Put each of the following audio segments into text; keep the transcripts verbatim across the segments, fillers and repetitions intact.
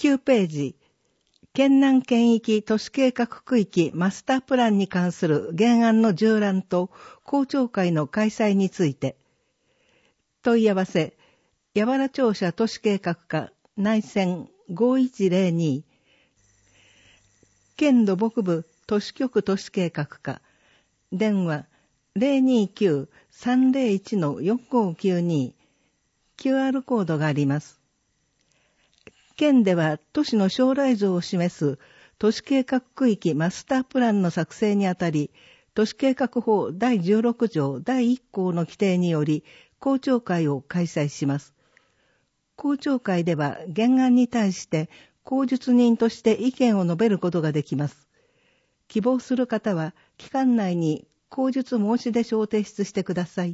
きゅうページ、県南県域都市計画区域マスタープランに関する原案の縦覧と公聴会の開催について、問い合わせ、八原庁舎都市計画課内線ごいちゼロに、県土木部都市局都市計画課、電話 ゼロにきゅう さんゼロいち よんごきゅうに、キューアール コードがあります。県では都市の将来像を示す都市計画区域マスタープランの作成にあたり、都市計画法だいじゅうろく条だいいっ項の規定により公聴会を開催します。公聴会では原案に対して口述人として意見を述べることができます。希望する方は期間内に口述申し出書を提出してください。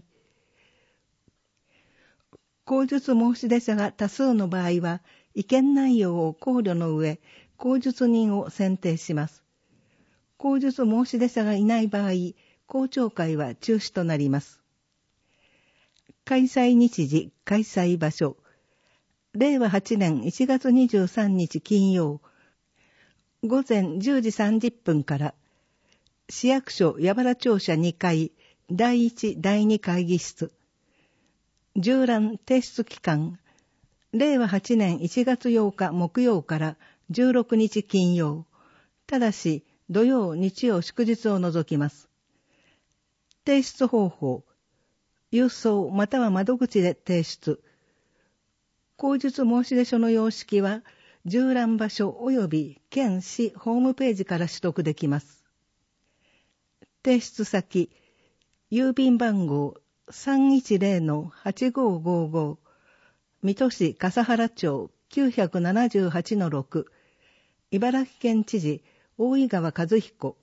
口述申し出者が多数の場合は、意見内容を考慮の上、口述人を選定します。口述申し出者がいない場合、公聴会は中止となります。開催日時、開催場所。れいわはちねんいちがつにじゅうさんにち金曜、午前じゅうじさんじゅっぷんから、市役所八原庁舎にかい、だいいちだいに会議室。縦覧提出期間、れいわはちねんいちがつようか木曜からじゅうろくにち金曜、ただし土曜日曜祝日を除きます。提出方法、郵送または窓口で提出。口述申し出書の様式は、縦覧場所及び県市ホームページから取得できます。提出先、郵便番号 さんいちゼロ はちごごご、水戸市笠原町 きゅうななはちのろく、茨城県知事大井川和彦、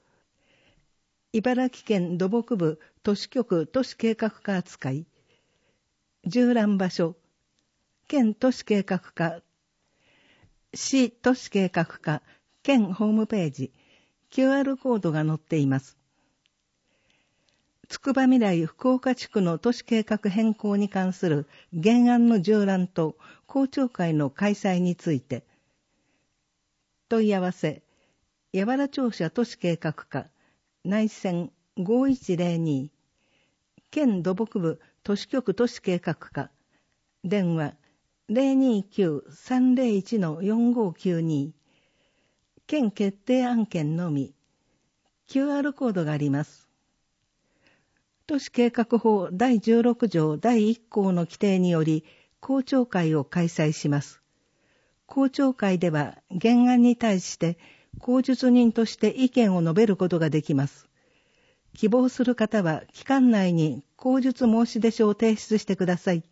茨城県土木部都市局都市計画課扱い、縦覧場所、県都市計画課、市都市計画課、県ホームページ、キューアール コードが載っています。つくばみらい福岡地区の都市計画変更に関する原案の縦覧と公聴会の開催について、問い合わせ、八原庁舎都市計画課、内線ごいちゼロに、県土木部都市局都市計画課、電話ゼロにきゅう さんゼロいち よんごきゅうに、県決定案件のみ、キューアール コードがあります。都市計画法だいじゅうろく条だいいっ項の規定により公聴会を開催します。公聴会では原案に対して口述人として意見を述べることができます。希望する方は期間内に口述申し出書を提出してください。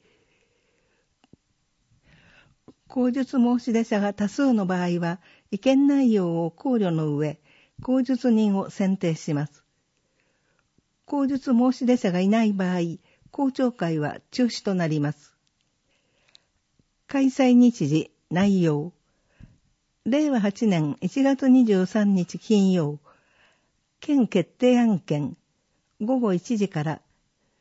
口述申し出者が多数の場合は意見内容を考慮の上、口述人を選定します。口述申し出者がいない場合、公聴会は中止となります。開催日時、内容。れいわはちねんいちがつにじゅうさんにち金曜、県決定案件、ごごいちじから、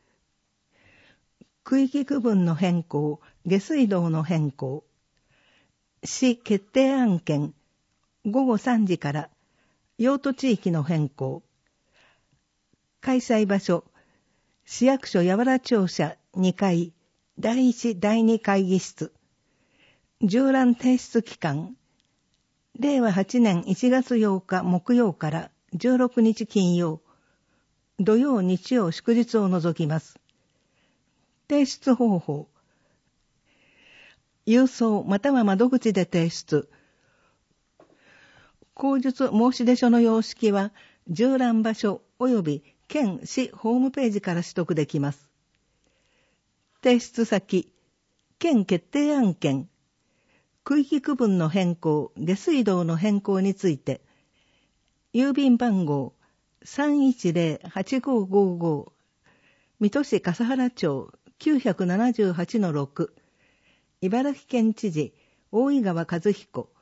区域区分の変更、下水道の変更。市決定案件、ごごさんじから、用途地域の変更。開催場所、市役所八原庁舎にかい、だいいちだいに会議室。縦覧提出期間、れいわはちねんいちがつようか木曜からじゅうろくにち金曜、土曜日曜祝日を除きます。提出方法、郵送または窓口で提出。口述申し出書の様式は、縦覧場所及び県市ホームページから取得できます。提出先、県決定案件、区域区分の変更、下水道の変更について、郵便番号 さんいちゼロ はちごごご、水戸市笠原町 きゅうななはちのろく、茨城県知事大井川和彦、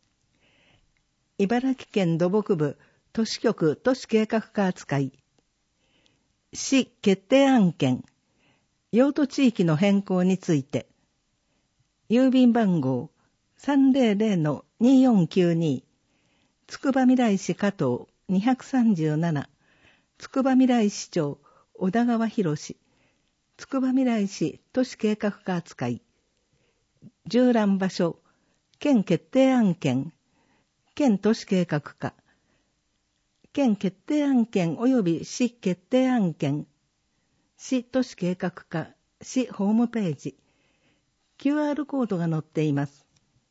茨城県土木部都市局都市計画課扱い、市決定案件、用途地域の変更について、郵便番号さんぜろぜろのによんきゅうに、つくばみらい市加藤にひゃくさんじゅうなな、つくばみらい市長小田川博士、つくばみらい市都市計画課扱い、縦覧場所、県決定案件、県都市計画課、県決定案件及び市決定案件、市都市計画課、市ホームページ、キューアール コードが載っています。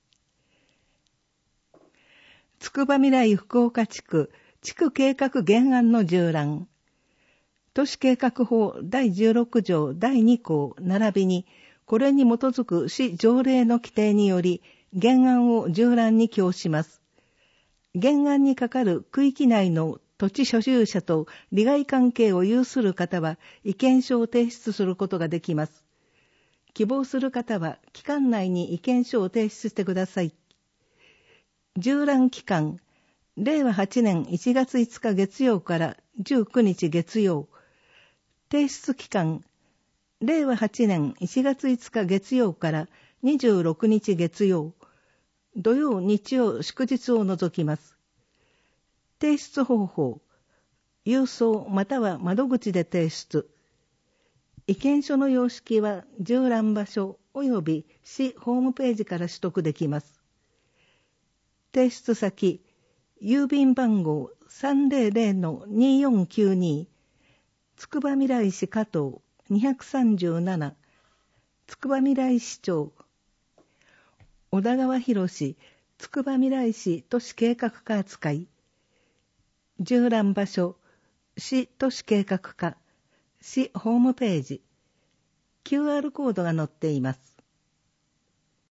つくばみらい福岡地区地区計画原案の縦覧、都市計画法だいじゅうろく条だいに項並びにこれに基づく市条例の規定により原案を縦覧に供します。原案にかかる区域内の土地所有者と利害関係を有する方は意見書を提出することができます。希望する方は期間内に意見書を提出してください。縦覧期間、れいわはちねんいちがついつか月曜からじゅうくにち月曜。提出期間、れいわはちねんいちがついつか月曜からにじゅうろくにち月曜。土曜、日曜、祝日を除きます。提出方法、郵送または窓口で提出。意見書の様式は縦覧場所及び市ホームページから取得できます。提出先、郵便番号 さんぜろぜろのによんきゅうに、つくばみらい市加藤にひゃくさんじゅうなな、つくばみらい市長、小田川博士、つくばみらい市都市計画課扱い、縦覧場所、市都市計画課、市ホームページ、キューアール コードが載っています。